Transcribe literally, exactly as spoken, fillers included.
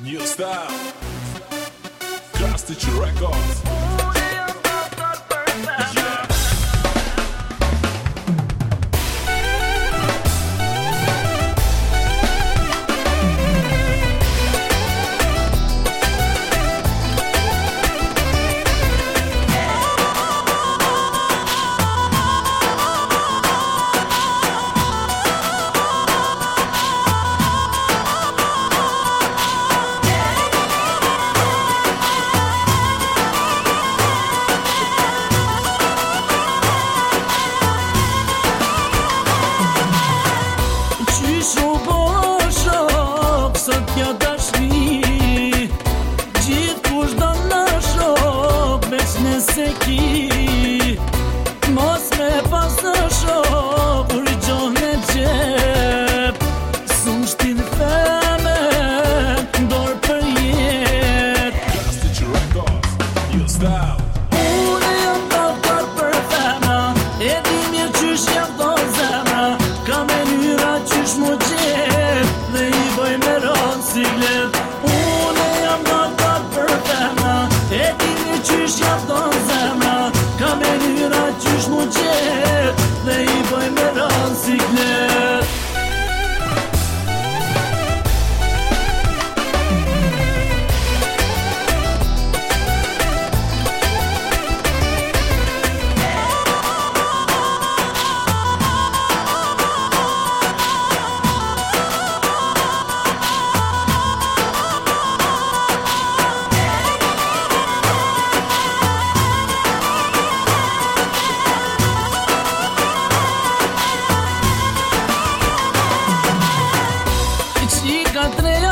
New style, Krstić Records. Yeah. Se ki mos me pas në shok kur i gjoh në gjep sun shtin feme ndor për jet Krstić Records, New style. Unë jam doktor për fema e di mirë qysh jam do zemra ka mënyra qysh mu gjep dhe i bëj me ron si glet Unë jam doktor për fema e di mirë qysh jam do ka mënyra qysh mu gjet dhe i bëj me ron si glet Tre